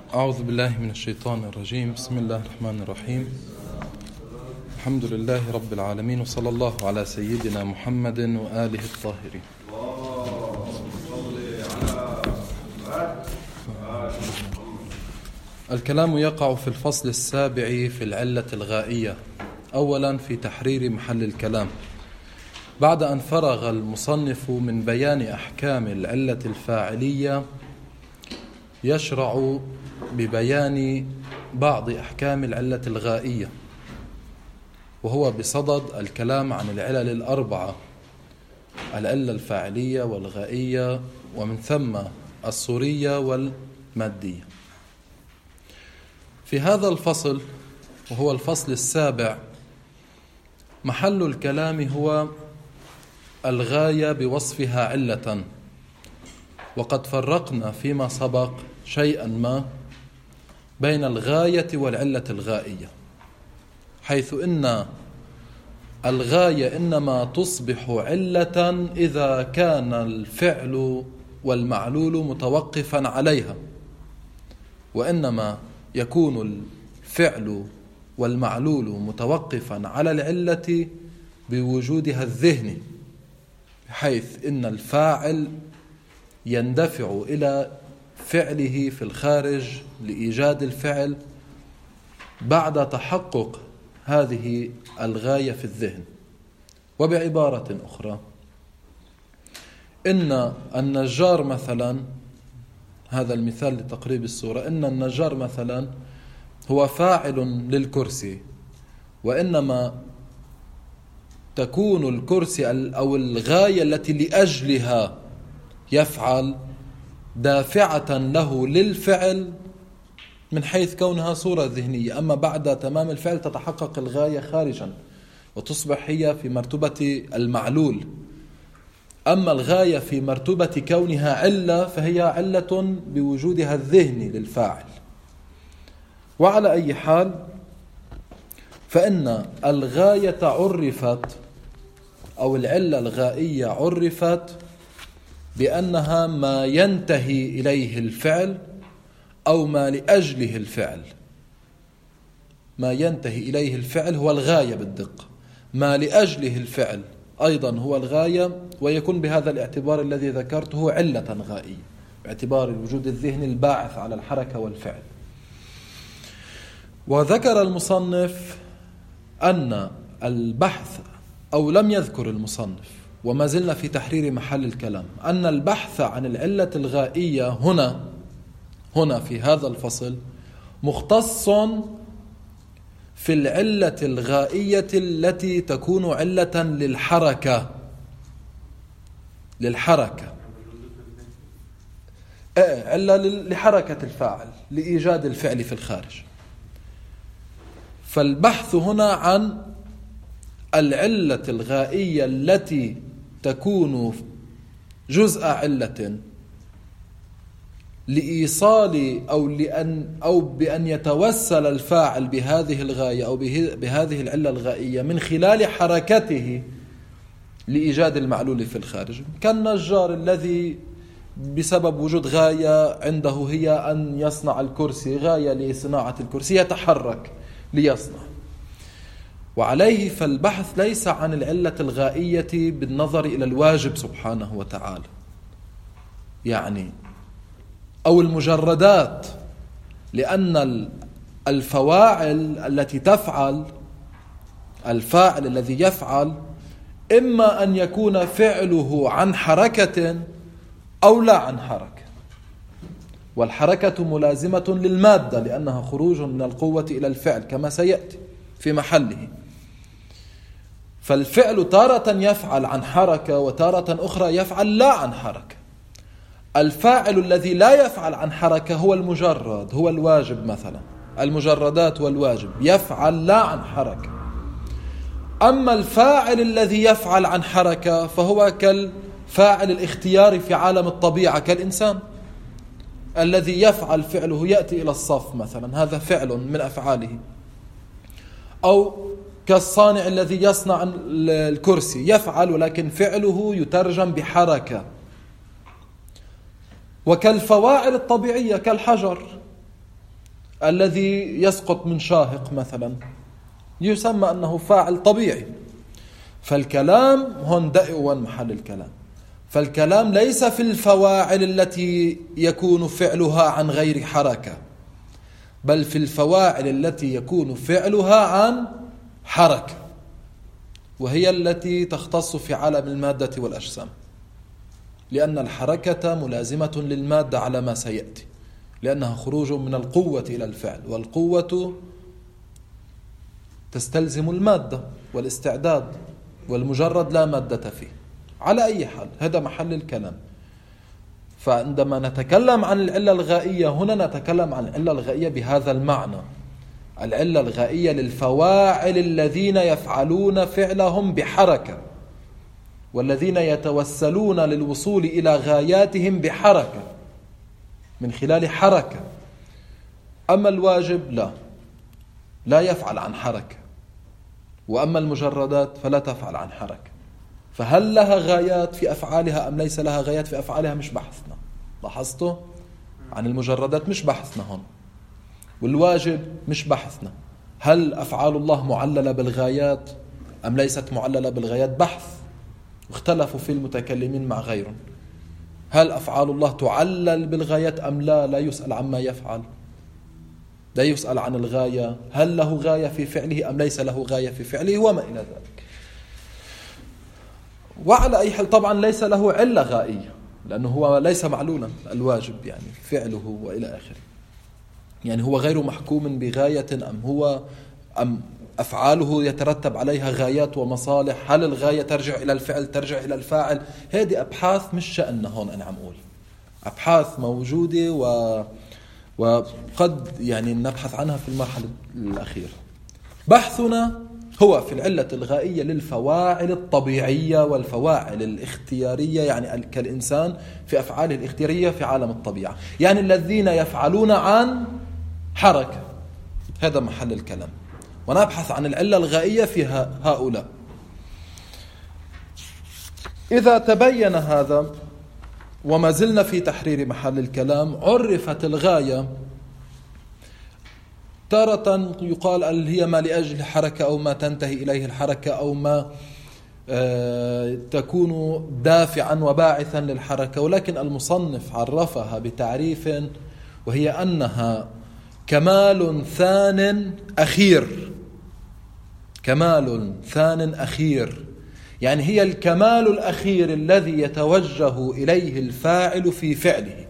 أعوذ بالله من الشيطان الرجيم. بسم الله الرحمن الرحيم. الحمد لله رب العالمين، وصلى الله على سيدنا محمد وآله الطاهرين. الكلام يقع في الفصل السابع في العلة الغائية، أولا في تحرير محل الكلام. بعد أن فرغ المصنف من بيان أحكام العلة الفاعلية، يشرع ببيان بعض أحكام العلة الغائية، وهو بصدد الكلام عن العلل الأربعة: العلة الفاعلية والغائية، ومن ثم الصورية والمادية. في هذا الفصل، وهو الفصل السابع، محل الكلام هو الغاية بوصفها علة. وقد فرقنا فيما سبق شيئا ما بين الغاية والعلة الغائية، حيث إن الغاية إنما تصبح علة إذا كان الفعل والمعلول متوقفا عليها، وإنما يكون الفعل والمعلول متوقفا على العلة بوجودها الذهني، بحيث إن الفاعل يندفع إلى فعله في الخارج لإيجاد الفعل بعد تحقق هذه الغاية في الذهن. وبعبارة أخرى، إن النجار مثلا، هذا المثال لتقريب الصورة، إن النجار مثلا هو فاعل للكرسي، وإنما تكون الكرسي أو الغاية التي لأجلها يفعل دافعة له للفعل من حيث كونها صورة ذهنية، أما بعد تمام الفعل تتحقق الغاية خارجا وتصبح هي في مرتبة المعلول. أما الغاية في مرتبة كونها علة فهي علة بوجودها الذهني للفاعل. وعلى أي حال، فإن الغاية عرفت، أو العلة الغائية عرفت بأنها ما ينتهي إليه الفعل أو ما لأجله الفعل. ما ينتهي إليه الفعل هو الغاية بالدقة، ما لأجله الفعل أيضا هو الغاية، ويكون بهذا الاعتبار الذي ذكرته علة غائية، باعتبار الوجود الذهني الباعث على الحركة والفعل. وذكر المصنف أن البحث، أو لم يذكر المصنف، وما زلنا في تحرير محل الكلام، أن البحث عن العلة الغائية هنا في هذا الفصل مختص في العلة الغائية التي تكون علة للحركة علة لحركة الفاعل لإيجاد الفعل في الخارج. فالبحث هنا عن العلة الغائية التي تكون جزء علة لإيصال أو بأن يتوسل الفاعل بهذه الغاية أو بهذه العلة الغائية من خلال حركته لإيجاد المعلول في الخارج، كالنجار الذي بسبب وجود غاية عنده هي أن يصنع الكرسي، غاية لصناعة الكرسي، يتحرك ليصنع. وعليه فالبحث ليس عن العلة الغائية بالنظر إلى الواجب سبحانه وتعالى، يعني أو المجردات، لأن الفواعل التي تفعل، الفاعل الذي يفعل، إما أن يكون فعله عن حركة أو لا عن حركة، والحركة ملازمة للمادة لأنها خروج من القوة إلى الفعل كما سيأتي في محله. فالفعل تارة يفعل عن حركة وتارة أخرى يفعل لا عن حركة. الفاعل الذي لا يفعل عن حركة هو المجرد، هو الواجب مثلا، المجردات والواجب يفعل لا عن حركة. أما الفاعل الذي يفعل عن حركة فهو كالفاعل الاختياري في عالم الطبيعة، كالإنسان الذي يفعل فعله يأتي إلى الصف مثلا، هذا فعل من أفعاله. أو كالصانع الذي يصنع الكرسي، يفعل ولكن فعله يترجم بحركة. وكالفواعل الطبيعية كالحجر الذي يسقط من شاهق مثلا يسمى أنه فاعل طبيعي. فالكلام هون دائما محل الكلام. فالكلام ليس في الفواعل التي يكون فعلها عن غير حركة، بل في الفواعل التي يكون فعلها عن حركة، وهي التي تختص في عالم المادة والأجسام، لأن الحركة ملازمة للمادة على ما سيأتي، لأنها خروج من القوة إلى الفعل، والقوة تستلزم المادة والاستعداد، والمجرد لا مادة فيه. على أي حال هذا محل الكلام. فعندما نتكلم عن العلة الغائية هنا نتكلم عن العلة الغائية بهذا المعنى، العلة الغائية للفواعل الذين يفعلون فعلهم بحركة، والذين يتوسلون للوصول إلى غاياتهم بحركة من خلال حركة. أما الواجب لا يفعل عن حركة، وأما المجردات فلا تفعل عن حركة. فهل لها غايات في أفعالها أم ليس لها غايات في أفعالها مش بحثنا. لاحظتوا؟ عن المجردات مش بحثنا هون، والواجب مش بحثنا. هل أفعال الله معللة بالغايات أم ليست معللة بالغايات؟ بحث، واختلفوا في المتكلمين مع غيرهم. هل أفعال الله تعلل بالغايات أم لا؟ لا يسأل عما يفعل، لا يسأل عن الغاية. هل له غاية في فعله أم ليس له غاية في فعله وما إلى ذلك. وعلى أي حال طبعا ليس له علة غائية، لأنه هو ليس معلولا الواجب، يعني فعله وإلى آخره. يعني هو غير محكوم بغاية أم أفعاله يترتب عليها غايات ومصالح. هل الغاية ترجع إلى الفعل، ترجع إلى الفاعل؟ هذه أبحاث مش شأننا هون. أنا عم أقول أبحاث موجودة وقد يعني نبحث عنها في المرحلة الأخيرة. بحثنا هو في العلة الغائية للفواعل الطبيعية والفواعل الاختيارية، يعني كالإنسان في أفعاله الاختيارية في عالم الطبيعة، يعني الذين يفعلون عن حركة. هذا محل الكلام، ونبحث عن العلة الغائية في هؤلاء. إذا تبين هذا وما زلنا في تحرير محل الكلام، عرفت الغاية تارة يقال هي ما لأجل حركة أو ما تنتهي إليه الحركة أو ما تكون دافعا وباعثا للحركة، ولكن المصنف عرفها بتعريف وهي أنها كمال ثان أخير. كمال ثان أخير يعني هي الكمال الأخير الذي يتوجه إليه الفاعل في فعله.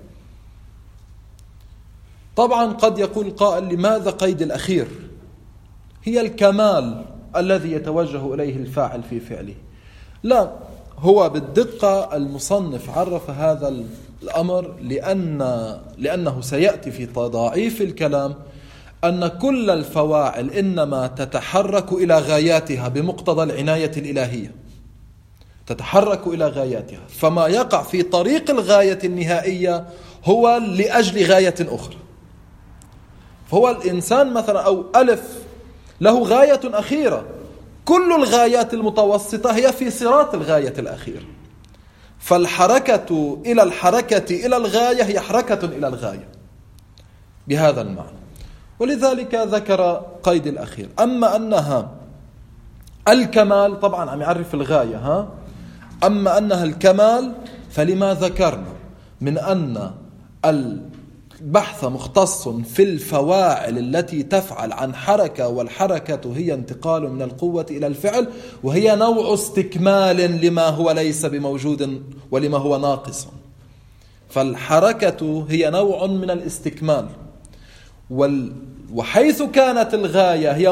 طبعا قد يقول قائل لماذا قيد الأخير؟ هي الكمال الذي يتوجه إليه الفاعل في فعله. لا، هو بالدقة المصنف عرف هذا الأمر لأنه سيأتي في تضاعيف الكلام أن كل الفواعل إنما تتحرك إلى غاياتها بمقتضى العناية الإلهية، تتحرك إلى غاياتها، فما يقع في طريق الغاية النهائية هو لأجل غاية أخرى. فهو الإنسان مثلا أو ألف له غاية أخيرة، كل الغايات المتوسطة هي في صراط الغاية الأخيرة. فالحركة إلى الحركة إلى الغاية هي حركة إلى الغاية بهذا المعنى، ولذلك ذكر قيد الأخير. أما أنها الكمال، طبعا عم يعرف الغاية أما أنها الكمال فلما ذكرنا من أن البحث مختص في الفواعل التي تفعل عن حركة، والحركة هي انتقال من القوة إلى الفعل، وهي نوع استكمال لما هو ليس بموجود ولما هو ناقص. فالحركة هي نوع من الاستكمال، وحيث كانت الغاية هي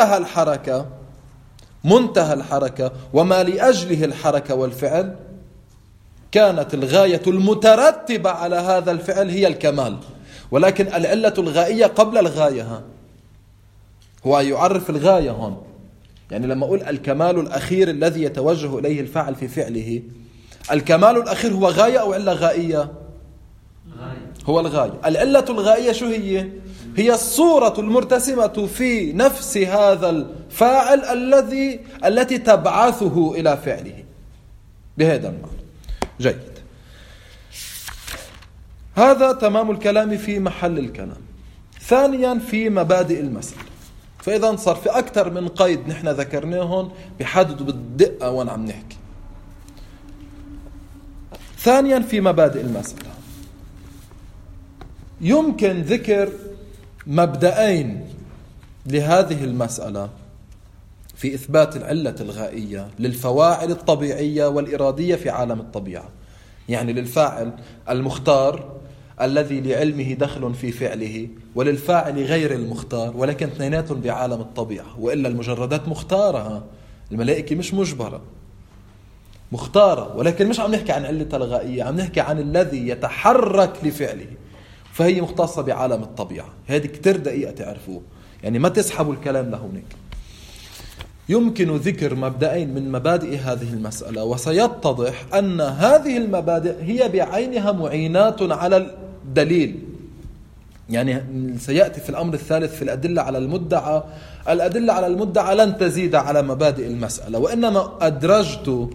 منتهى الحركة وما لأجله الحركة والفعل، كانت الغاية المترتبة على هذا الفعل هي الكمال. ولكن العلة الغائية قبل الغاية، هو يعرف الغاية هون. يعني لما أقول الكمال الأخير الذي يتوجه إليه الفاعل في فعله، الكمال الأخير هو غاية أو علة غائية؟ هو الغاية. العلة الغائية شو هي؟ هي الصورة المرتسمة في نفس هذا الفاعل التي تبعثه إلى فعله بهذا المعنى. جيد، هذا تمام الكلام في محل الكلام. ثانيا في مبادئ المسألة. فإذا صار في أكثر من قيد نحن ذكرناهم بحددوا بالدقة وين عم نحكي. ثانيا في مبادئ المسألة يمكن ذكر مبدأين لهذه المسألة في إثبات العلة الغائية للفواعل الطبيعية والإرادية في عالم الطبيعة. يعني للفاعل المختار الذي لعلمه دخل في فعله، وللفاعل غير المختار ولكن اثنيناتهم بعالم الطبيعة. وإلا المجردات مختارة، الملائكة مش مجبرة، مختارة، ولكن مش عم نحكي عن علة الغائية، عم نحكي عن الذي يتحرك لفعله، فهي مختصة بعالم الطبيعة. هذه كتير دقيقة تعرفوه، يعني ما تسحبوا الكلام لهونك. يمكن ذكر مبدأين من مبادئ هذه المسألة، وسيتضح أن هذه المبادئ هي بعينها معينات على الدليل. يعني سيأتي في الأمر الثالث في الأدلة على المدعى، الأدلة على المدعى لن تزيد على مبادئ المسألة، وإنما أدرجت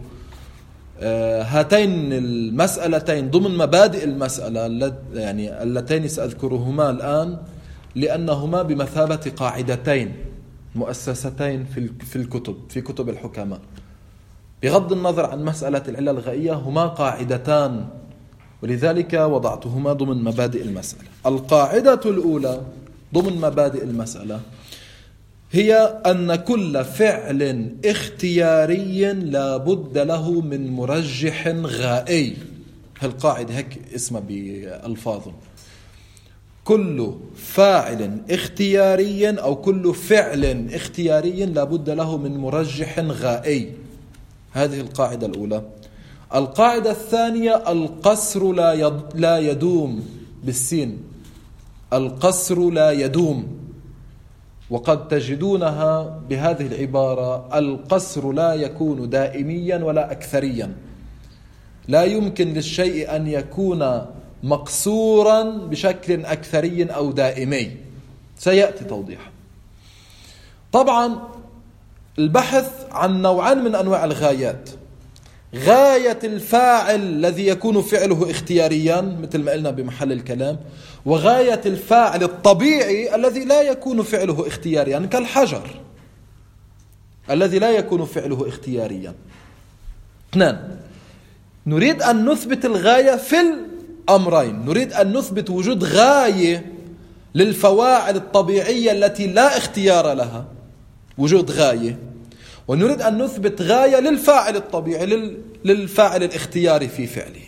هاتين المسألتين ضمن مبادئ المسألة يعني اللتين سأذكرهما الآن، لأنهما بمثابة قاعدتين مؤسستين في كتب الحكماء. بغض النظر عن مسألة العلة الغائية هما قاعدتان، ولذلك وضعتهما ضمن مبادئ المسألة. القاعدة الأولى ضمن مبادئ المسألة هي أن كل فعل اختياري لا بد له من مرجح غائي. هالقاعدة هيك اسمها بألفاظ: كل فاعل اختياري أو كل فعل اختياري لا بد له من مرجح غائي. هذه القاعدة الأولى. القاعدة الثانية: القصر لا يدوم، بالسين، القصر لا يدوم. وقد تجدونها بهذه العبارة: القصر لا يكون دائميا ولا أكثريا. لا يمكن للشيء أن يكون مقصورا بشكل أكثري أو دائمي، سيأتي توضيح. طبعا البحث عن نوعان من أنواع الغايات: غاية الفاعل الذي يكون فعله اختياريا مثل ما قلنا بمحل الكلام، وغاية الفاعل الطبيعي الذي لا يكون فعله اختياريا كالحجر الذي لا يكون فعله اختياريا. اثنان، نريد أن نثبت الغاية في الأمرين. نريد أن نثبت وجود غاية للفواعل الطبيعية التي لا اختيار لها، وجود غاية، ونريد أن نثبت غاية للفاعل الطبيعي، للفاعل الاختياري في فعله.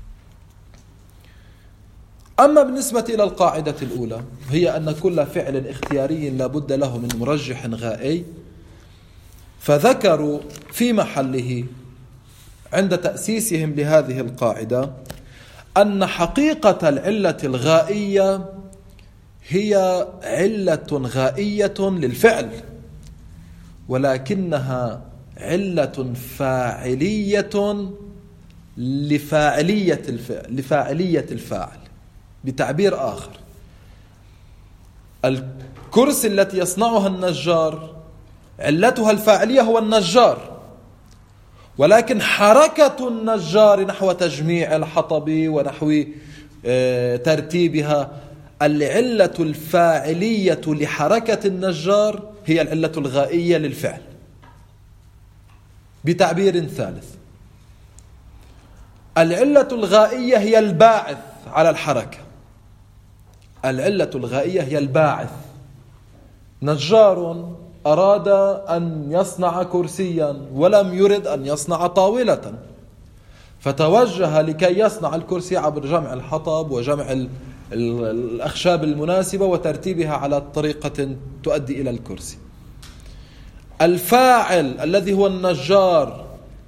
أما بالنسبة إلى القاعدة الأولى هي أن كل فعل اختياري لا بد له من مرجح غائي، فذكروا في محله عند تأسيسهم لهذه القاعدة أن حقيقة العلة الغائية هي علة غائية للفعل، ولكنها علة فاعلية لفاعلية الفاعل. بتعبير آخر، الكرسي التي يصنعها النجار علتها الفاعلية هو النجار، ولكن حركة النجار نحو تجميع الحطب ونحو ترتيبها، العلة الفاعلية لحركة النجار هي العلة الغائية للفعل. بتعبير ثالث، العلة الغائية هي الباعث على الحركة. العلة الغائية هي الباعث. نجار أراد أن يصنع كرسيا ولم يرد أن يصنع طاولة، فتوجه لكي يصنع الكرسي عبر جمع الحطب وجمع الأخشاب المناسبة وترتيبها على طريقة تؤدي إلى الكرسي. الفاعل الذي هو النجار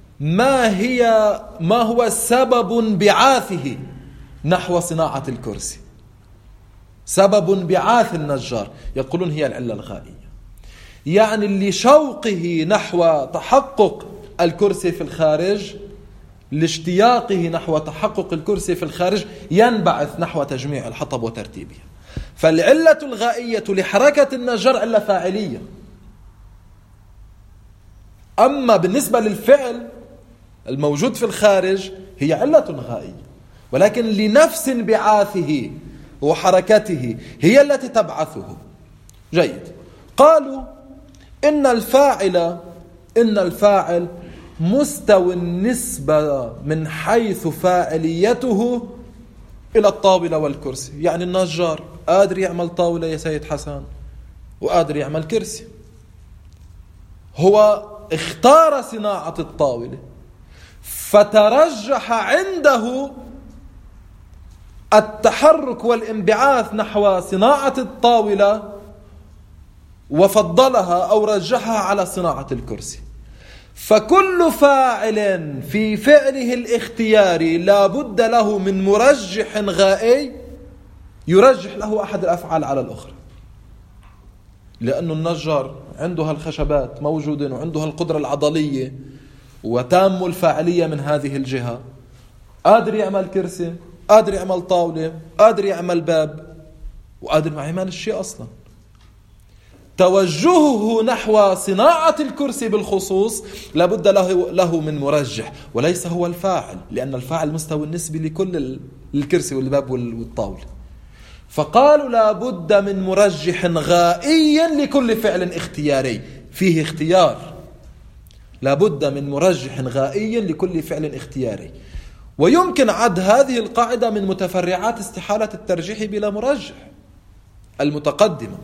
ما هو سبب انبعاثه نحو صناعة الكرسي؟ سبب انبعاث النجار يقولون هي العلة الغائية، يعني اللي شوقه نحو تحقق الكرسي في الخارج، لاشتياقه نحو تحقق الكرسي في الخارج ينبعث نحو تجميع الحطب وترتيبها. فالعلة الغائية لحركة النجار علة فاعلية. أما بالنسبة للفعل الموجود في الخارج هي علة غائية، ولكن لنفس انبعاثه وحركته هي التي تبعثه. جيد. قالوا إن الفاعل مستوى النسبة من حيث فاعليته إلى الطاولة والكرسي. يعني النجار قادر يعمل طاولة يا سيد حسن وقادر يعمل كرسي، هو اختار صناعة الطاولة فترجح عنده التحرك والانبعاث نحو صناعة الطاولة وفضلها أو رجحها على صناعة الكرسي. فكل فاعل في فعله الاختياري لا بد له من مرجح غائي يرجح له أحد الأفعال على الأخرى، لأن النجار عنده هالخشبات موجودين وعنده هالقدرة العضلية وتام الفاعلية من هذه الجهة، قادر يعمل كرسي، قادر يعمل طاولة، قادر يعمل باب، وقادر ما يعمل الشيء أصلا. توجهه نحو صناعة الكرسي بالخصوص لابد له من مرجح وليس هو الفاعل، لأن الفاعل مستوى النسبي لكل الكرسي والباب والطاولة. فقالوا لابد من مرجح غائي لكل فعل اختياري فيه اختيار، لابد من مرجح غائي لكل فعل اختياري. ويمكن عد هذه القاعدة من متفرعات استحالة الترجيح بلا مرجح المتقدمة،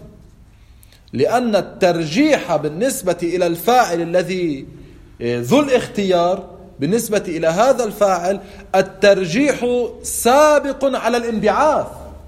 لأن الترجيح بالنسبة إلى الفاعل الذي ذو الاختيار بالنسبة إلى هذا الفاعل الترجيح سابق على الانبعاث.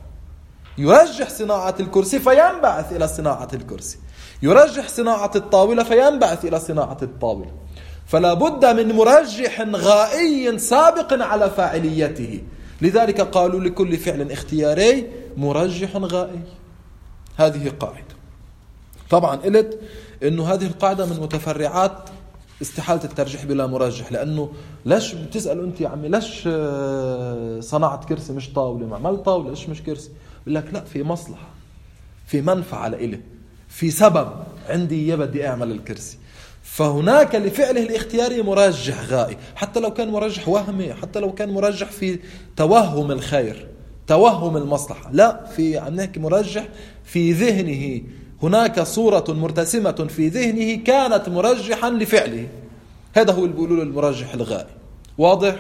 يرجح صناعة الكرسي فينبعث إلى صناعة الكرسي، يرجح صناعة الطاولة فينبعث إلى صناعة الطاولة. فلا بد من مرجح غائي سابق على فاعليته، لذلك قالوا لكل فعل اختياري مرجح غائي. هذه قاعدة. طبعا قلت إنه هذه القاعدة من متفرعات استحالة الترجيح بلا مرجح، لأنه ليش بتسألوا أنت يا عمي ليش صنعت كرسي مش طاولة، ما عمل طاولة إيش مش كرسي؟ بقول لك لا، في مصلحة، في منفعة لإله، في سبب عندي بدي أعمل الكرسي. فهناك لفعله الاختياري مرجح غائي، حتى لو كان مرجح وهمي، حتى لو كان مرجح في توهم الخير توهم المصلحة، لا، في عم نحكي مرجح في ذهنه، هناك صورة مرتسمة في ذهنه كانت مرجحا لفعله، هذا هو اللي بيقولوا المرجح الغائي. واضح؟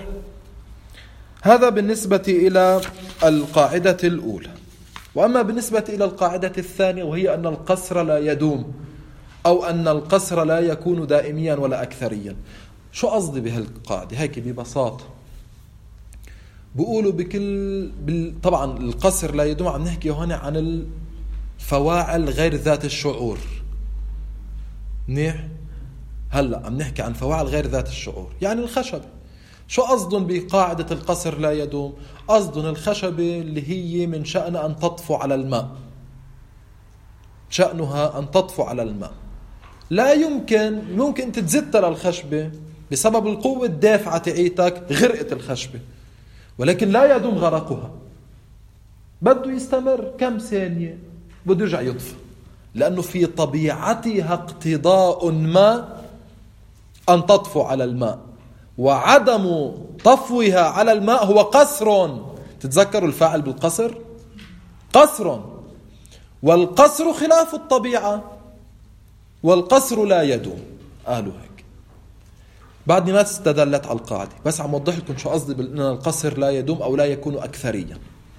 هذا بالنسبة إلى القاعدة الأولى. وأما بالنسبة إلى القاعدة الثانية وهي أن القصر لا يدوم، أو أن القصر لا يكون دائميا ولا أكثريا. شو قصدي بهالقاعدة؟ هيك ببساطة بقولوا طبعا القصر لا يدوم، عم نحكي هنا عن الفواعل غير ذات الشعور. منيح؟ هلأ عم نحكي عن فواعل غير ذات الشعور، يعني الخشب. شو قصدهم بقاعدة القصر لا يدوم؟ قصدهم الخشبة اللي هي من شأن أن تطفو على الماء، شأنها أن تطفو على الماء، لا ممكن تتزت للخشبة بسبب القوة الدافعة تعيتك غرقت الخشبة، ولكن لا يدوم غرقها، بده يستمر كم ثانية بده يرجع يطفى، لأنه في طبيعتها اقتضاء ما أن تطفو على الماء، وعدم طفوها على الماء هو قصر. تتذكروا الفاعل بالقصر قصر، والقصر خلاف الطبيعة، والقصر لا يدوم. قالوا هيك. بعدني ما استدلت على القاعدة، بس عم وضح لكم شو قصدي بأن القصر لا يدوم أو لا يكون أكثريا.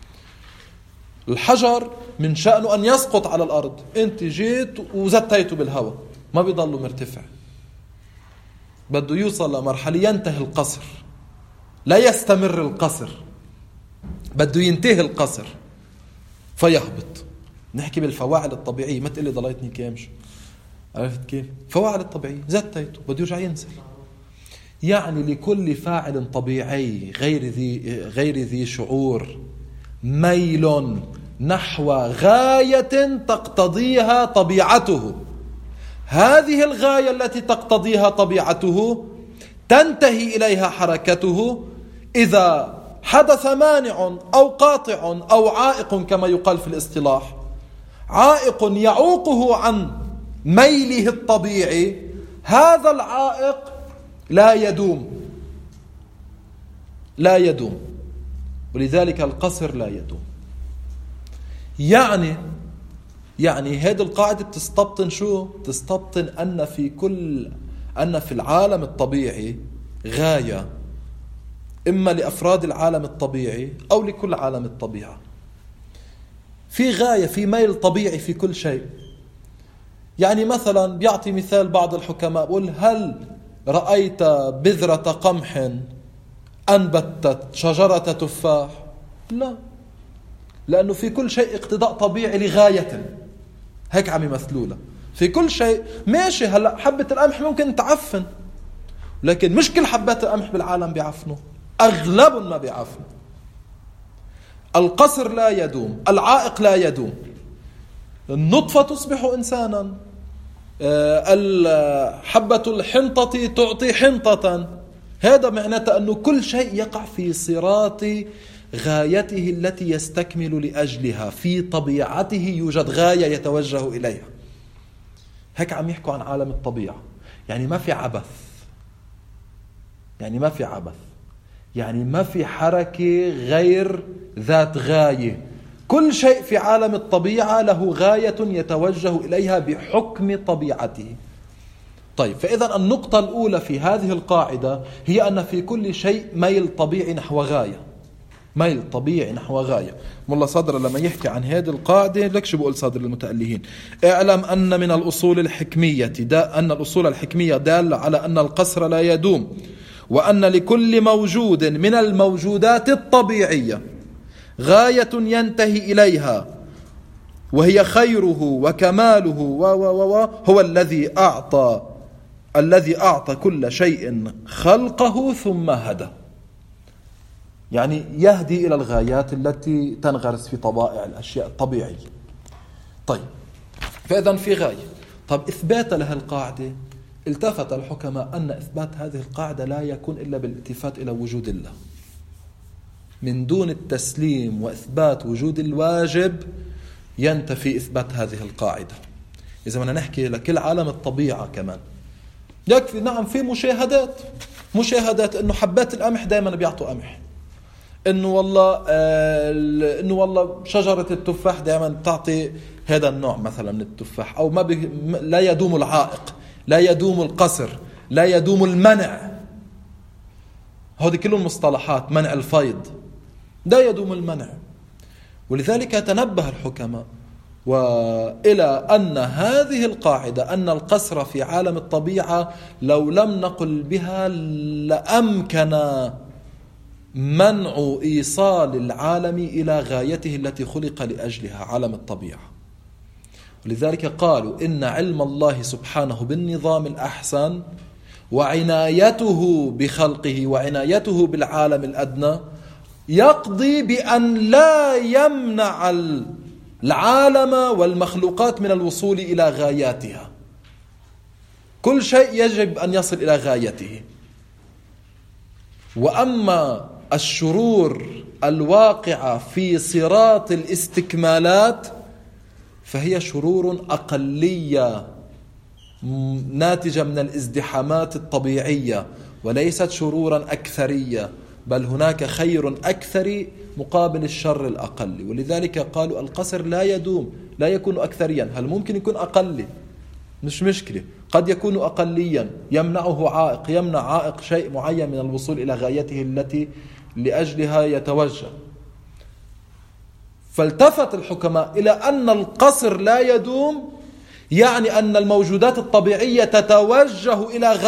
الحجر من شأنه أن يسقط على الأرض، أنت جيت وزتيته بالهواء ما بيضله مرتفع، بده يوصل لمرحلة ينتهي القصر، لا يستمر القصر، بده ينتهي القصر فيهبط. نحكي بالفواعل الطبيعية، ما تقلي ضليتني كامش، عرفت كيف؟ فواعل الطبيعية زتيته بده يرجع ينزل. يعني لكل فاعل طبيعي غير ذي شعور ميل نحو غاية تقتضيها طبيعته، هذه الغاية التي تقتضيها طبيعته تنتهي إليها حركته إذا حدث مانع أو قاطع أو عائق، كما يقال في الاصطلاح، عائق يعوقه عن ميله الطبيعي، هذا العائق لا يدوم، ولذلك القصر لا يدوم. يعني هذه القاعدة بتستبطن شو؟ تستبطن أن في العالم الطبيعي غاية، إما لأفراد العالم الطبيعي أو لكل عالم الطبيعة. في غاية، في ميل طبيعي في كل شيء. يعني مثلا بيعطي مثال بعض الحكماء بقول: هل رأيت بذرة قمح أنبتت شجرة تفاح؟ لا، لأنه في كل شيء اقتضاء طبيعي لغاية. هيك عم يمثلوها في كل شيء. ماشي، هلأ حبة القمح ممكن تعفن، لكن مش كل حبات القمح بالعالم بيعفنوا، أغلبهم ما بيعفنوا. القصر لا يدوم، العائق لا يدوم، النطفة تصبح إنسانا، حبة الحنطة تعطي حنطة. هذا معناته أنه كل شيء يقع في صراط غايته التي يستكمل لأجلها. في طبيعته يوجد غاية يتوجه إليها. هيك عم يحكوا عن عالم الطبيعة. يعني ما في عبث، يعني ما في حركة غير ذات غاية. كل شيء في عالم الطبيعة له غاية يتوجه إليها بحكم طبيعته. طيب، فإذا النقطة الأولى في هذه القاعدة هي أن في كل شيء ميل طبيعي نحو غاية. ميل طبيعي نحو غاية. ملا صدر لما يحكي عن هذه القاعدة لك شو بقول صدر المتألهين: اعلم أن من الأصول الحكمية أن الأصول الحكمية دالة على أن القصر لا يدوم، وأن لكل موجود من الموجودات الطبيعية غاية ينتهي إليها، وهي خيره وكماله هو الذي أعطى كل شيء خلقه ثم هدى. يعني يهدي إلى الغايات التي تنغرس في طبائع الأشياء الطبيعية. طيب، فإذا في غاية. طب إثبات لها القاعدة، التفت الحكماء أن إثبات هذه القاعدة لا يكون إلا بالالتفات إلى وجود الله. من دون التسليم وإثبات وجود الواجب ينتفي إثبات هذه القاعدة. إذا بدنا نحكي لكل عالم الطبيعة كمان يكفي. نعم، في مشاهدات إنه حبات القمح دائما بيعطوا قمح، إنه والله شجرة التفاح دائما بتعطي هذا النوع مثلا من التفاح، أو لا يدوم العائق، لا يدوم القصر، لا يدوم المنع. هذه كلهم مصطلحات. منع الفيض، لا يدوم المنع. ولذلك تنبه الحكماء وإلى أن هذه القاعدة أن القصر في عالم الطبيعة لو لم نقل بها لأمكن منع إيصال العالم إلى غايته التي خلق لأجلها، عالم الطبيعة. ولذلك قالوا إن علم الله سبحانه بالنظام الأحسن وعنايته بخلقه وعنايته بالعالم الأدنى يقضي بأن لا يمنع العالم والمخلوقات من الوصول إلى غاياتها. كل شيء يجب أن يصل إلى غايته. وأما الشرور الواقعة في صراط الاستكمالات فهي شرور أقلية ناتجة من الازدحامات الطبيعية، وليست شرورا أكثرية، بل هناك خير أكثر مقابل الشر الأقل. ولذلك قالوا القصر لا يدوم، لا يكون أكثريا. هل ممكن يكون أقل؟ مش مشكلة، قد يكون أقليا يمنعه عائق، يمنع عائق شيء معين من الوصول إلى غايته التي لأجلها يتوجه. فالتفت الحكماء إلى أن القصر لا يدوم، يعني أن الموجودات الطبيعية تتوجه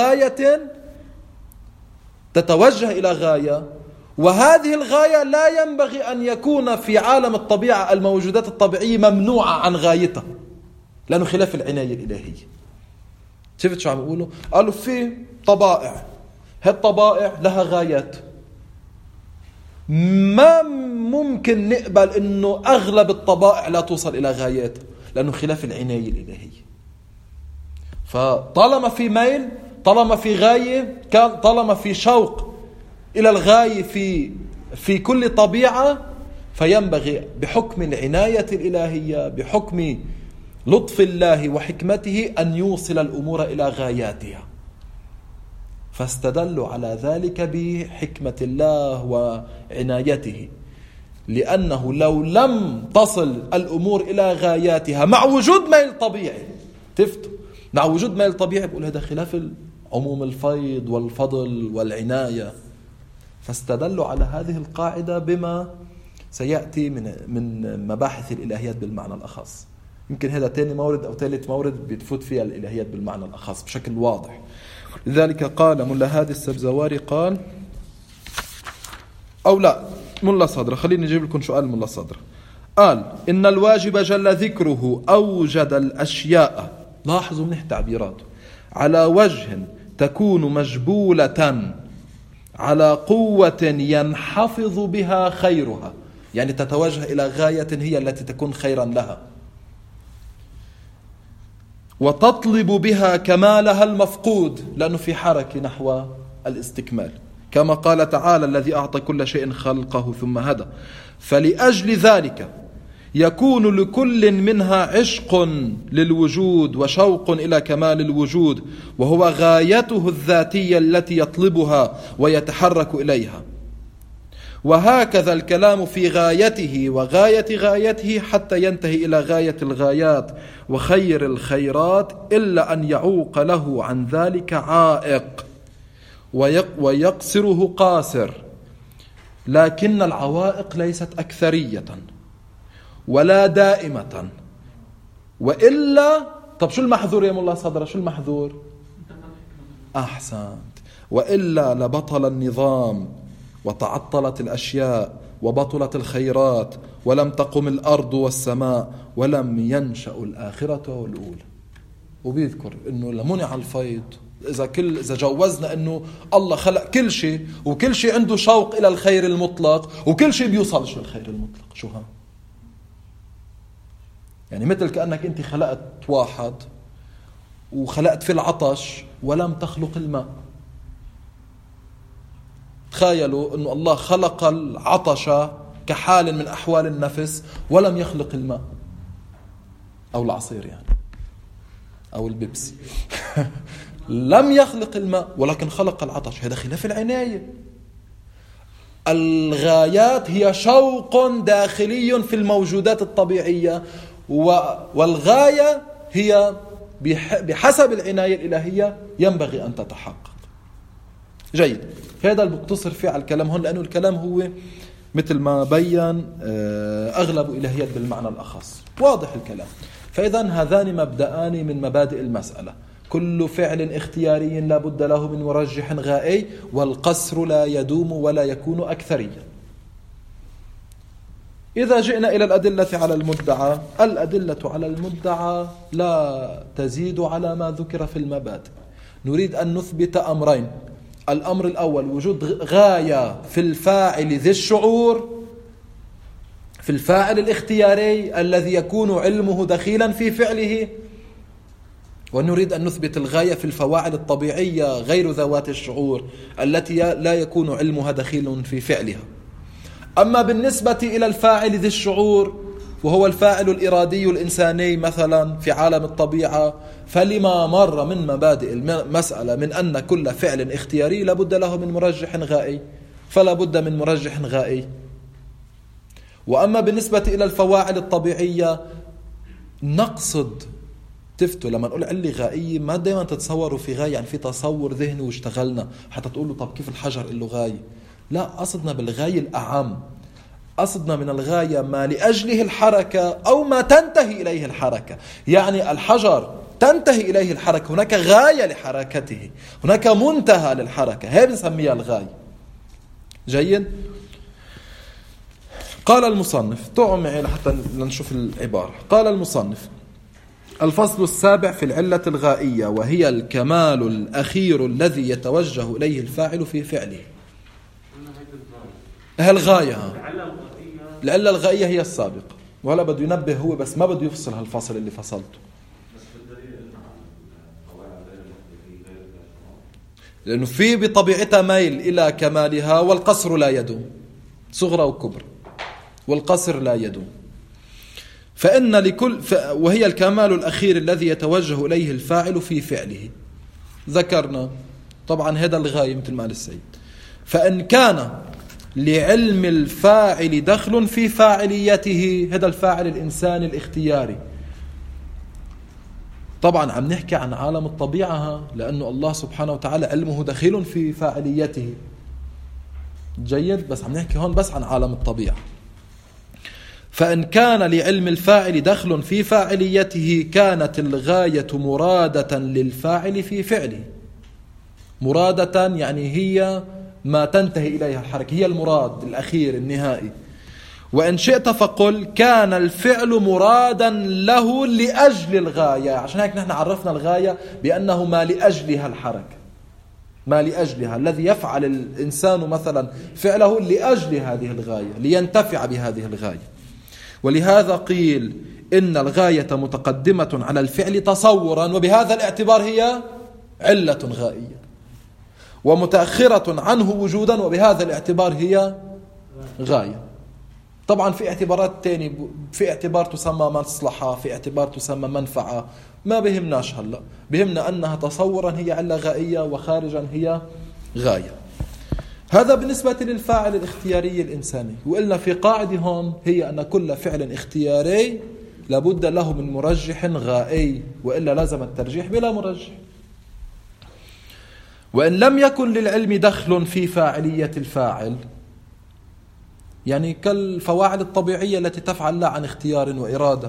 إلى غاية، وهذه الغاية لا ينبغي أن يكون في عالم الطبيعة الموجودات الطبيعية ممنوعة عن غايتها، لأنه خلاف العناية الإلهية. شفت شو عم يقولوا؟ قالوا في طبائع، هالطبائع لها غايات، ما ممكن نقبل أنه أغلب الطبائع لا توصل إلى غايات، لأنه خلاف العناية الإلهية. فطالما في ميل، طالما في غاية، طالما في شوق إلى الغاية في كل طبيعة، فينبغي بحكم العناية الإلهية، بحكم لطف الله وحكمته أن يوصل الأمور إلى غاياتها. فاستدلوا على ذلك بحكمة الله وعنايته. لأنه لو لم تصل الأمور إلى غاياتها مع وجود ميل طبيعي، مع وجود ميل طبيعي، بقول هذا خلاف عموم الفيض والفضل والعناية. فاستدلوا على هذه القاعدة بما سيأتي من مباحث الإلهيات بالمعنى الأخص. يمكن هذا تاني مورد أو ثالث مورد بتفوت فيها الإلهيات بالمعنى الأخص بشكل واضح. لذلك قال ملا هادي السبزواري قال، أو لا، ملا صدر، خليني نجيب لكم سؤال ملا صدر. قال إن الواجب جل ذكره أوجد الأشياء، لاحظوا منح تعبيراته، على وجه تكون مجبولة على قوة ينحفظ بها خيرها، يعني تتوجه إلى غاية هي التي تكون خيرا لها، وتطلب بها كمالها المفقود، لأنه في حركة نحو الاستكمال، كما قال تعالى الذي أعطى كل شيء خلقه ثم هدى. فلأجل ذلك يكون لكل منها عشق للوجود وشوق إلى كمال الوجود، وهو غايته الذاتية التي يطلبها ويتحرك إليها. وهكذا الكلام في غايته وغاية غايته حتى ينتهي إلى غاية الغايات وخير الخيرات، إلا أن يعوق له عن ذلك عائق ويقصره قاصر. لكن العوائق ليست أكثرية ولا دائمة، وإلا طب شو المحذور يا مولا صدر؟ شو المحذور؟ أحسنت. وإلا لبطل النظام وتعطلت الأشياء وبطلت الخيرات ولم تقم الأرض والسماء ولم ينشأ الآخرة والأولى. وبيذكر إنه لمنع الفيض إذا جوزنا إنه الله خلق كل شيء وكل شيء عنده شوق إلى الخير المطلق وكل شيء بيوصلش للخير المطلق. شو ها؟ يعني مثل كأنك أنت خلقت واحد وخلقت في العطش ولم تخلق الماء. تخيلوا أنه الله خلق العطش كحال من أحوال النفس ولم يخلق الماء أو العصير يعني أو البيبسي لم يخلق الماء ولكن خلق العطش. هذا خلاف العناية. الغايات هي شوق داخلي في الموجودات الطبيعية، والغاية هي بحسب العناية الإلهية ينبغي أن تتحقق. جيد. هذا اللي بقتصر فيه على الكلام هون، لأنه الكلام هو مثل ما بيّن أغلب إلهيات بالمعنى الأخص، واضح الكلام. فإذا هذان مبدأان من مبادئ المسألة: كل فعل اختياري لا بد له من مرجح غائي، والقصر لا يدوم ولا يكون أكثريا. إذا جئنا إلى الأدلة على المدعى، الأدلة على المدعى لا تزيد على ما ذكر في المبادئ. نريد أن نثبت أمرين: الأمر الأول وجود غاية في الفاعل ذي الشعور، في الفاعل الاختياري الذي يكون علمه دخيلا في فعله، ونريد أن نثبت الغاية في الفواعل الطبيعية غير ذوات الشعور التي لا يكون علمها دخيل في فعلها. أما بالنسبة إلى الفاعل ذي الشعور وهو الفاعل الإرادي الإنساني مثلا في عالم الطبيعة، فلما مر من مبادئ المسألة من أن كل فعل اختياري لابد له من مرجح غائي، فلا بد من مرجح غائي. وأما بالنسبة إلى الفواعل الطبيعية نقصد تفتوا لما نقول علة غائية ما دائما تتصوروا في غاية، يعني في تصور ذهني واشتغلنا حتى تقولوا طب كيف الحجر له غاية. لا، قصدنا بالغاية الأعم، قصدنا من الغاية ما لأجله الحركة أو ما تنتهي إليه الحركة. يعني الحجر تنتهي إليه الحركة، هناك غاية لحركته، هناك منتهى للحركة، هي بنسميها الغاية. جيد. قال المصنف، تعوا معي حتى نشوف العبارة. قال المصنف: الفصل السابع في العلة الغائية، وهي الكمال الأخير الذي يتوجه إليه الفاعل في فعله. الغاية، العلة الغائية هي السابقة، ولا بده ينبه هو بس ما بده يفصل هالفصل اللي فصلته، لأنه في بطبيعتها ميل إلى كمالها، والقصر لا يدوم، صغرى وكبر، والقصر لا يدوم. فإن لكل وهي الكمال الأخير الذي يتوجه إليه الفاعل في فعله. ذكرنا طبعا هذا الغاية مثل ما قال السيد. فإن كان لعلم الفاعل دخل في فاعليته. هذا الفاعل الإنساني الاختياري. طبعا عم نحكي عن عالم الطبيعة، لأنه الله سبحانه وتعالى علمه دخيل في فاعليته. جيد، بس عم نحكي هون بس عن عالم الطبيعة. فإن كان لعلم الفاعل دخل في فاعليته كانت الغاية مرادة للفاعل في فعله. مرادة يعني هي ما تنتهي إليها الحركة، هي المراد الأخير النهائي. وإن شئت فقل كان الفعل مرادا له لأجل الغاية. عشان هيك نحن عرفنا الغاية بأنه ما لأجلها الحركة، ما لأجلها، الذي يفعل الإنسان مثلا فعله لأجل هذه الغاية، لينتفع بهذه الغاية. ولهذا قيل إن الغاية متقدمة على الفعل تصورا، وبهذا الاعتبار هي علة غائية، ومتأخرة عنه وجودا، وبهذا الاعتبار هي غاية. طبعا في اعتبارات تانية، في اعتبار تسمى مصلحة، في اعتبار تسمى منفعة، ما بهمناش هلأ، بهمنا أنها تصورا هي علة غائية وخارجا هي غاية. هذا بالنسبة للفاعل الاختياري الإنساني. وقلنا في قاعدة هون هي أن كل فعل اختياري لابد له من مرجح غائي، وإلا لازم الترجيح بلا مرجح. وإن لم يكن للعلم دخل في فاعلية الفاعل، يعني كالفواعل الطبيعية التي تفعل لا عن اختيار وإرادة،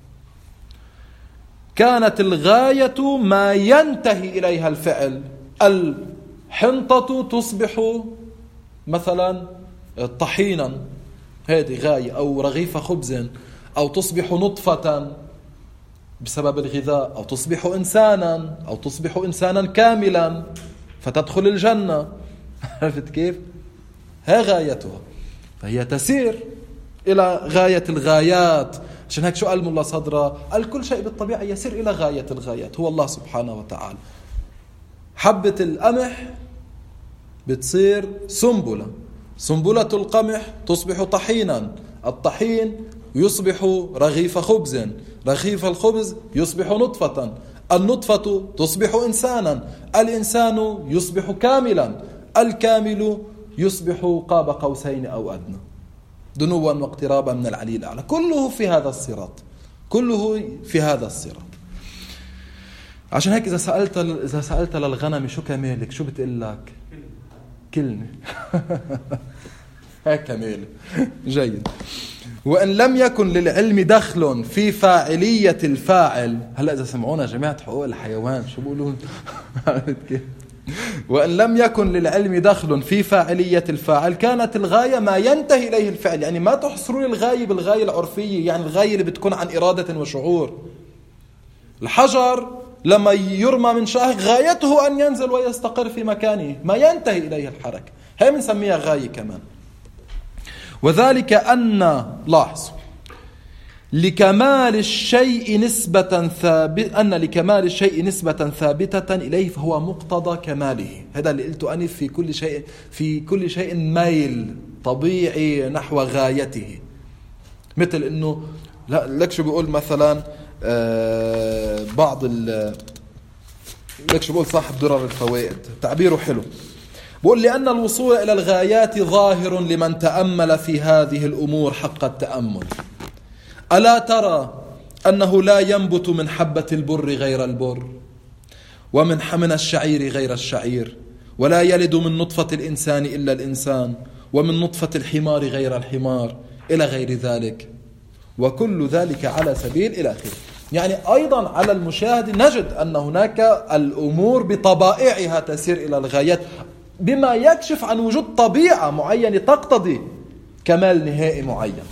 كانت الغاية ما ينتهي إليها الفعل. الحنطة تصبح مثلا طحينا، هذه غاية، أو رغيف خبز، أو تصبح نطفة بسبب الغذاء، أو تصبح إنسانا، أو تصبح إنسانا كاملا فتدخل الجنة. عرفت كيف؟ ها غايتها، فهي تسير إلى غاية الغايات. عشان هيك شو قال ملا صدرة؟ قال كل شيء بالطبيعة يسير إلى غاية الغايات، هو الله سبحانه وتعالى. حبة القمح بتصير سنبلة، سنبلة القمح تصبح طحينا، الطحين يصبح رغيف خبز، رغيف الخبز يصبح نطفة، النطفة تصبح إنسانا، الإنسان يصبح كاملا، الكامل يصبح قاب قوسين أو أدنى، دنوا واقترابا من العلي الأعلى. كله في هذا الصراط، كله في هذا الصراط. عشان هيك إذا سألت للغنم شو كمالك، شو بتقول لك؟ كلمة. هيك كمالة. جيد. وإن لم يكن للعلم دخل في فاعلية الفاعل، هلأ إذا سمعونا جماعة حقوق الحيوان شو بيقولون؟ وإن لم يكن للعلم دخل في فاعلية الفاعل كانت الغاية ما ينتهي إليه الفعل. يعني ما تحصرون الغاية بالغاية العرفية، يعني الغاية اللي بتكون عن إرادة وشعور. الحجر لما يرمى من شاهق غايته أن ينزل ويستقر في مكانه، ما ينتهي إليه الحركة، هي بنسميها غاية كمان. وذلك أن لاحظ لكمال الشيء نسبة ثابتة، أن لكمال الشيء نسبة ثابتة إليه فهو مقتضى كماله. هذا اللي قلته أنف في كل شيء ميل طبيعي نحو غايته. مثل إنه لك شو بيقول مثلا بعض لك شو بيقول صاحب درر الفوائد، تعبيره حلو، بقول لأن الوصول إلى الغايات ظاهر لمن تأمل في هذه الأمور حق التأمل. ألا ترى أنه لا ينبت من حبة البر غير البر، ومن الشعير غير الشعير، ولا يلد من نطفة الإنسان إلا الإنسان، ومن نطفة الحمار غير الحمار، إلى غير ذلك، وكل ذلك على سبيل إلى آخره. يعني أيضا على المشاهد نجد أن هناك الأمور بطبائعها تسير إلى الغايات، بما يكشف عن وجود طبيعة معينة تقتضي كمال نهائي معين.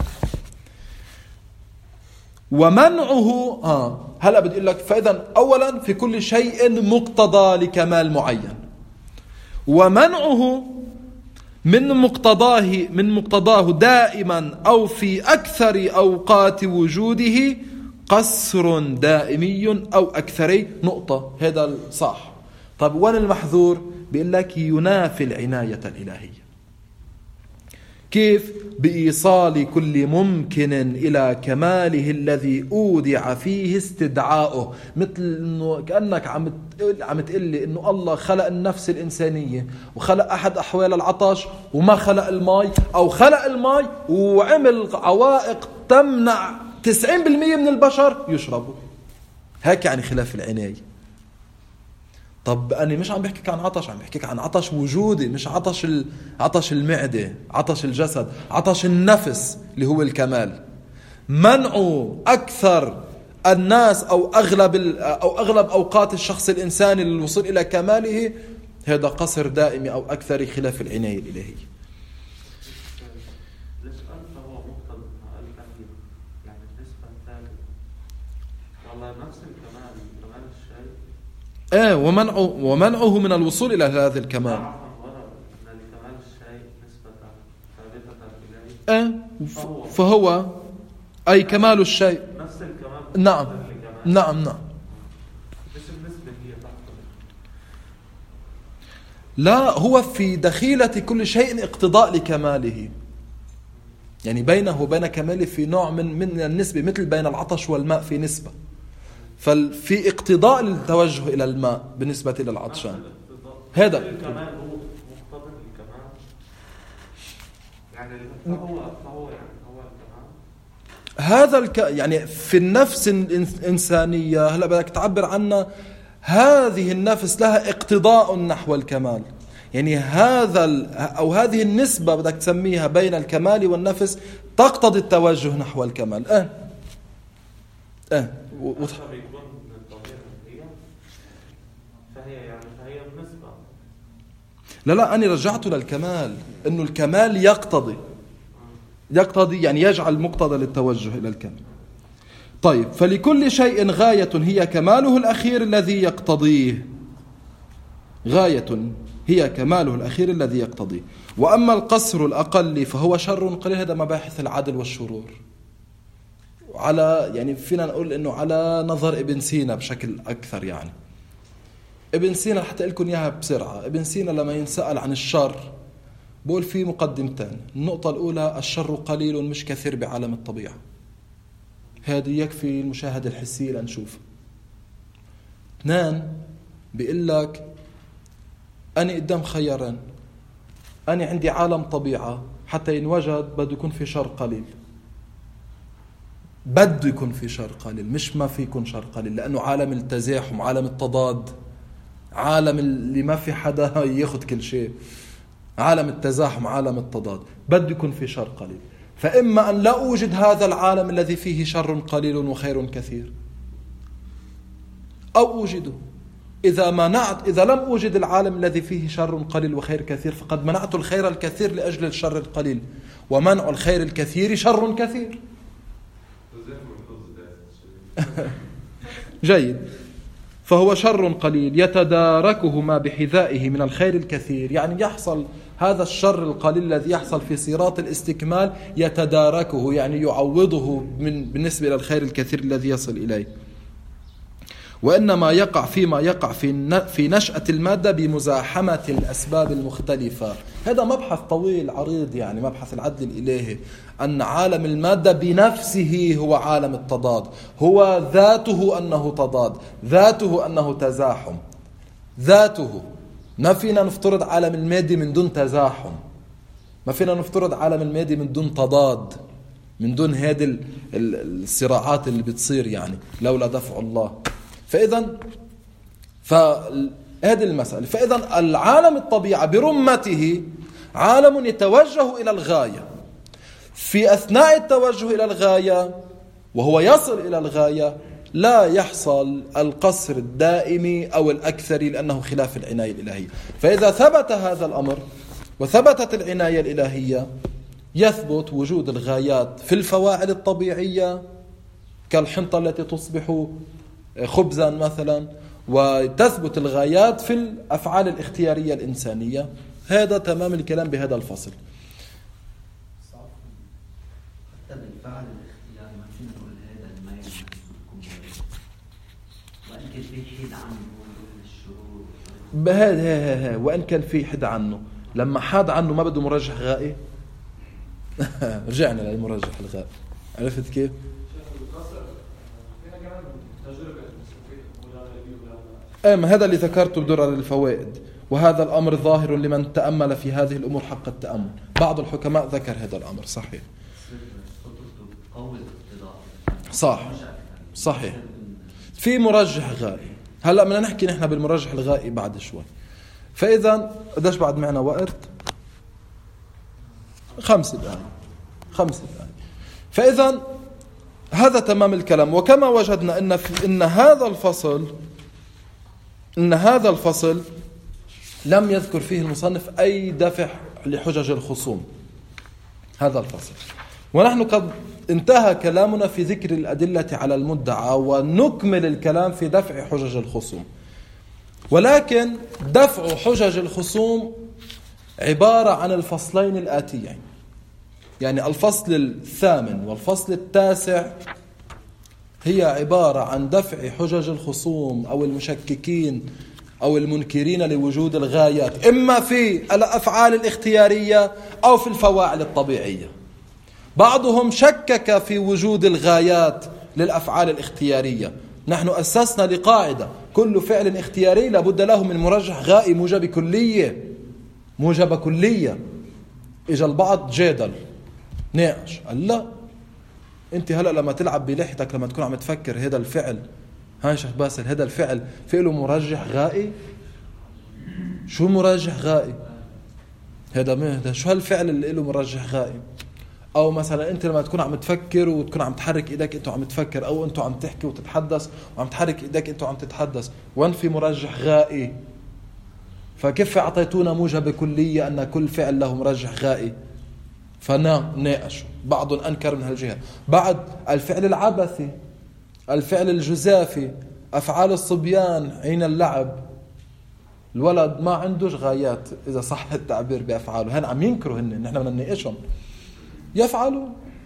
ومنعه هلأ بدي أقول لك، فإذا أولا في كل شيء مقتضى لكمال معين، ومنعه من مقتضاه دائما أو في أكثر أوقات وجوده قصر دائمي أو أكثري نقطة. هذا صح. طب وين المحذور؟ بيقول لك ينافي العناية الإلهية، كيف؟ بإيصال كل ممكن إلى كماله الذي أودع فيه استدعاؤه. مثل إنه كأنك عم تقول لي إنه الله خلق النفس الإنسانية وخلق أحد أحوال العطش وما خلق الماء، أو خلق الماء وعمل عوائق تمنع 90% من البشر يشربوا. هيك يعني خلاف العناية. طب أنا مش عم بحكيك عن عطش، عم بحكيك عن عطش وجودي، مش عطش المعدة، عطش الجسد، عطش النفس اللي هو الكمال. منع أكثر الناس أو أغلب أوقات الشخص الإنساني للوصول إلى كماله هذا قصر دائمي أو أكثر خلاف العناية الإلهية. ومنعه من الوصول إلى هذا الكمال. فهو أي كمال الشيء. نعم. لا، هو في دخيلة كل شيء اقتضاء لكماله، يعني بينه وبين كماله في نوع من النسبة، مثل بين العطش والماء في نسبة. ففي اقتضاء للتوجه إلى الماء بالنسبة إلى العطشان. هذا الكمال هو مقتضى الكمال، يعني هو الكمال. هذا يعني في النفس الإنسانية. هلا بدك تعبر عنها، هذه النفس لها اقتضاء نحو الكمال، يعني هذه النسبة بدك تسميها بين الكمال والنفس تقتضي التوجه نحو الكمال. لا أنا رجعت للكمال، إنه الكمال يقتضي يعني يجعل مقتضى للتوجه إلى الكمال. طيب، فلكل شيء غاية هي كماله الأخير الذي يقتضيه. غاية هي كماله الأخير الذي يقتضيه. وأما القصر الأقل فهو شر قليل. هذا مباحث العدل والشرور، يعني فينا نقول إنه على نظر ابن سينا بشكل أكثر. يعني ابن سينا حتى لكم إياها بسرعة. ابن سينا لما ينسأل عن الشر بقول فيه مقدمتين. النقطة الأولى: الشر قليل مش كثير بعالم الطبيعة. هذه يكفي المشاهدة الحسية لنشوف. 2، بيقول لك أنا قدام خيارين. أنا عندي عالم طبيعة حتى ينوجد بده يكون في شر قليل، بده يكون في شر قليل، مش ما في يكون شر قليل، لأنه عالم التزاحم، عالم التضاد، عالم اللي ما في حدا ياخد كل شيء، عالم التزاحم، عالم التضاد، بده يكون في شر قليل. فإما أن لا أوجد هذا العالم الذي فيه شر قليل وخير كثير، أو أوجده. إذا لم أوجد العالم الذي فيه شر قليل وخير كثير فقد منعت الخير الكثير لأجل الشر القليل، ومنع الخير الكثير شر كثير. جيد. فهو شر قليل يتداركه ما بحذائه من الخير الكثير، يعني يحصل هذا الشر القليل الذي يحصل في صراط الاستكمال يتداركه، يعني يعوضه بالنسبة إلى الخير الكثير الذي يصل إليه. وإنما يقع فيما يقع في نشأة المادة بمزاحمة الأسباب المختلفة. هذا مبحث طويل عريض، يعني مبحث العدل الإلهي، أن عالم المادة بنفسه هو عالم التضاد، هو ذاته أنه تضاد، ذاته أنه تزاحم، ذاته. ما فينا نفترض عالم المادة من دون تزاحم، ما فينا نفترض عالم المادة من دون تضاد، من دون هذه الصراعات اللي بتصير، يعني لولا دفع الله. فهذه المسألة. فإذا العالم الطبيعة برمته عالم يتوجه إلى الغاية. في أثناء التوجه إلى الغاية وهو يصل إلى الغاية لا يحصل القصر الدائمي أو الأكثري، لأنه خلاف العناية الإلهية. فإذا ثبت هذا الأمر وثبتت العناية الإلهية يثبت وجود الغايات في الفواعل الطبيعية كالحنطة التي تصبح خبزا مثلا، وتثبت الغايات في الأفعال الاختيارية الإنسانية. هذا تمام الكلام بهذا الفصل. حتى بالفعل الاختياري ما فينا نقول هذا الميل وإن كان في حد عنه الشرور بهذا وإن كان في حد عنه، لما حاد عنه ما بده مرجح غائي. رجعنا للمرجح الغائي. عرفت كيف؟ ما هذا اللي ذكرته بدرر الفوائد، وهذا الأمر ظاهر لمن تأمل في هذه الأمور حق التأمل. بعض الحكماء ذكر هذا الأمر. صحيح صحيح. في مرجح غائي. هلأ بدنا نحكي نحن بالمرجح الغائي بعد شوي. فإذا قديش بعد معنا وقت؟ 5 دقائق. فإذا هذا تمام الكلام. وكما وجدنا إن هذا الفصل لم يذكر فيه المصنف أي دفع لحجج الخصوم. هذا الفصل. ونحن قد انتهى كلامنا في ذكر الأدلة على المدعى، ونكمل الكلام في دفع حجج الخصوم. ولكن دفع حجج الخصوم عبارة عن الفصلين الآتيين، يعني الفصل 8 والفصل 9 هي عبارة عن دفع حجج الخصوم أو المشككين أو المنكرين لوجود الغايات، إما في الأفعال الاختيارية أو في الفواعل الطبيعية. بعضهم شكك في وجود الغايات للأفعال الاختيارية. نحن أسسنا لقاعدة: كل فعل اختياري لابد له من مرجح غائي موجب كلية. إجا البعض جادل ناقش، قال لا، انت هلأ لما تلعب بلحيتك لما تكون عم تفكر هذا الفعل، هاي شيخ باسل، هذا الفعل في له مرجح غائي؟ شو مرجح غائي؟ هذا شو هالفعل اللي له مرجح غائي؟ او مثلا انت لما تكون عم تفكر وتكون عم تحرك ايدك انت عم تفكر، او انت عم تحكي وتتحدث وعم تحرك ايدك انت عم تتحدث، وين في مرجح غائي؟ فكيف اعطيتونا موجب كلية ان كل فعل له مرجح غائي؟ فناقشوا، بعض انكر من هالجهة. بعد الفعل العبثي، الفعل الجزافي، افعال الصبيان حين اللعب، الولد ما عندوش غايات اذا صح التعبير بافعاله، هن عم ينكروا، نحن بدنا نناقشهم. يفعلوا،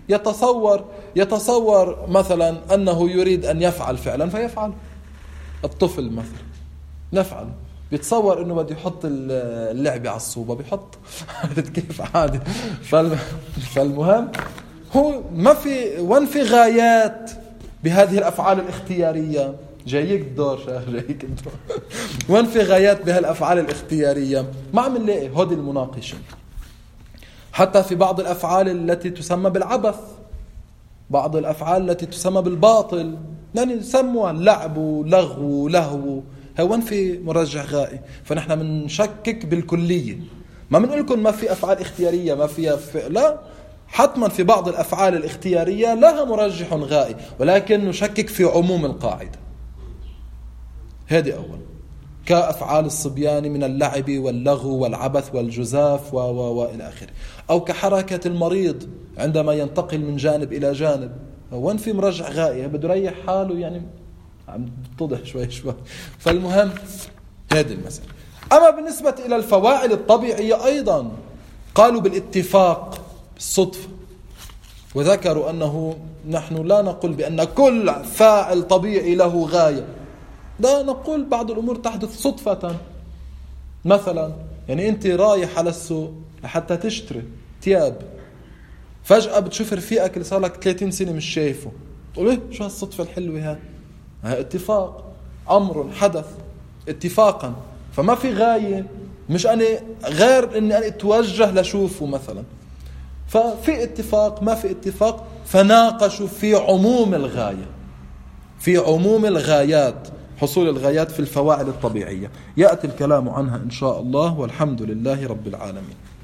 يتصور مثلا أنه يريد أن يفعل فعلا فيفعل. الطفل مثلا نفعل، بيتصور أنه بده يحط اللعبة على الصوبة بيحط كيف عادي. فالمهم هو ما في وين في غايات بهذه الأفعال الاختيارية. جايك الدور شيخ، جايك الدور. وين في غايات بهالأفعال الاختيارية؟ ما عم نلاقي هودي المناقشة. حتى في بعض الأفعال التي تسمى بالعبث، بعض الأفعال التي تسمى بالباطل، يعني يسموها لعب ولهو، هون في مرجح غائي. فنحن بنشكك بالكلية، ما بنقول لكم ما في أفعال اختيارية ما فيها لا، حتما في بعض الأفعال الاختيارية لها مرجح غائي، ولكن نشكك في عموم القاعدة. هذه أول، كأفعال الصبيان من اللعب واللغو والعبث والجزاف وإلى آخره. أو كحركة المريض عندما ينتقل من جانب إلى جانب، وين في مرجح غائي؟ بده يريح حاله، يعني عم تتضح شوي. فالمهم هذه المسألة. أما بالنسبة إلى الفواعل الطبيعية أيضا قالوا بالاتفاق بالصدفة، وذكروا أنه نحن لا نقول بأن كل فاعل طبيعي له غاية، لا، نقول بعض الأمور تحدث صدفة. مثلا يعني أنت رايح على السوق لحتى تشتري ثياب، فجأة بتشوف رفيقك اللي صار لك 30 سنة مش شايفه، تقول إيه شو هالصدفة الحلوة هاي اتفاق، أمر حدث اتفاقا. فما في غاية، مش أنا غير أني أنا أتوجه لشوفه مثلا. ففي اتفاق ما في اتفاق، فناقشوا في عموم الغاية، في عموم الغايات، حصول الغايات في الفواعل الطبيعية. يأتي الكلام عنها إن شاء الله، والحمد لله رب العالمين.